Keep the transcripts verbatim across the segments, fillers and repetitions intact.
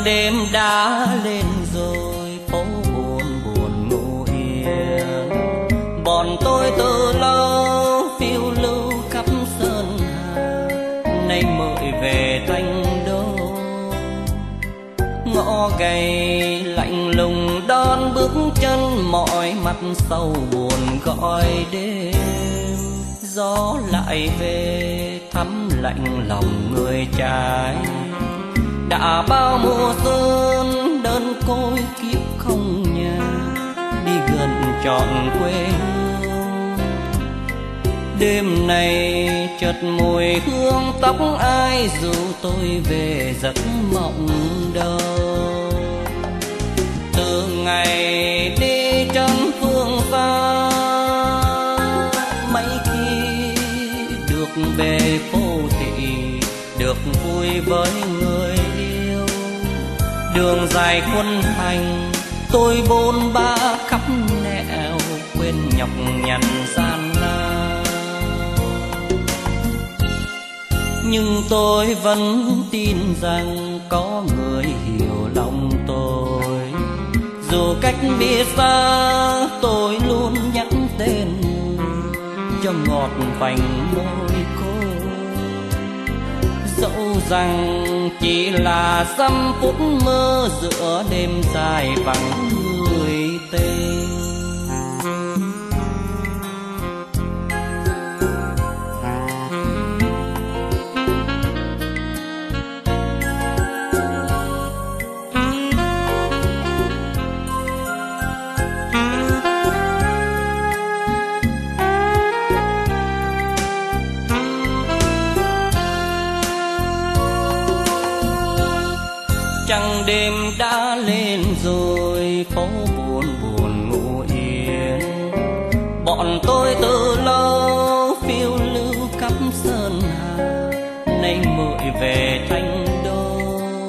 đêm đã lên rồi, phố buồn buồn ngủ yên. Bọn tôi từ lâu phiêu lưu khắp sơn hà, nay mời về Thanh Đô. Ngõ gầy lạnh lùng đón bước chân, mọi mặt sâu buồn gọi đêm. Gió lại về thắm lạnh lòng người trai, đã bao mùa xuân đơn côi kiếp không nhà, đi gần trọn quê hương. Đêm này chợt mùi hương tóc ai dù tôi về giấc mộng đâu. Từ ngày đi chân phương xa, mấy khi được về phố thị, được vui với người yêu. Đường dài quân hành tôi bôn ba khắp nẻo, quên nhọc nhằn gian nan. Nhưng tôi vẫn tin rằng có người hiểu lòng tôi. Dù cách biệt xa tôi luôn nhắc tên cho ngọt vành môi cô. Dẫu rằng chỉ là dăm phút mơ giữa đêm dài vắng người tên. Trăng đêm đã lên rồi, phố buồn buồn ngủ yên. Bọn tôi từ lâu phiêu lưu khắp sơn hà, nay mời về Thanh Đô.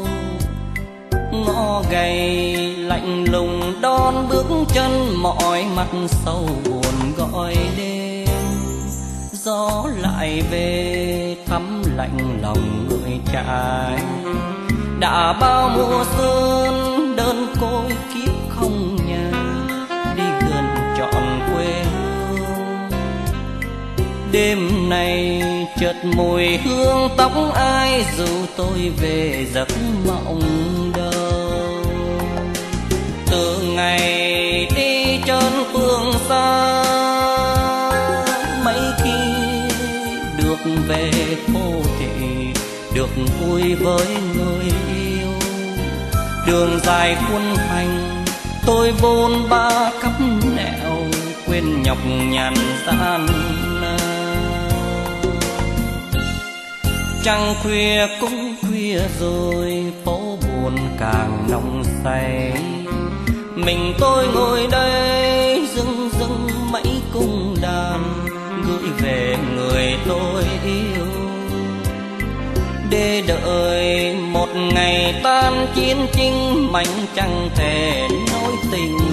Ngõ gầy lạnh lùng đón bước chân, mọi mặt sâu buồn gọi đêm. Gió lại về thắm lạnh lòng người trai, đã bao mùa xuân đơn côi kiếp không nhà, đi gần trọn quê hương. Đêm này chợt mùi hương tóc ai dù tôi về giấc mộng đâu. Từ ngày đi chân phương xa, mấy khi được về phố thị, được vui với người yêu. Đường dài quân hành tôi bôn ba khắp nẻo, quên nhọc nhằn gian nan. Trăng khuya cũng khuya rồi, phố buồn càng nồng say. Mình tôi ngồi đây dưng dưng mấy cung đàn, gửi về người tôi yêu. Để đợi một ngày tan chiến chinh, mảnh chẳng thể nối tình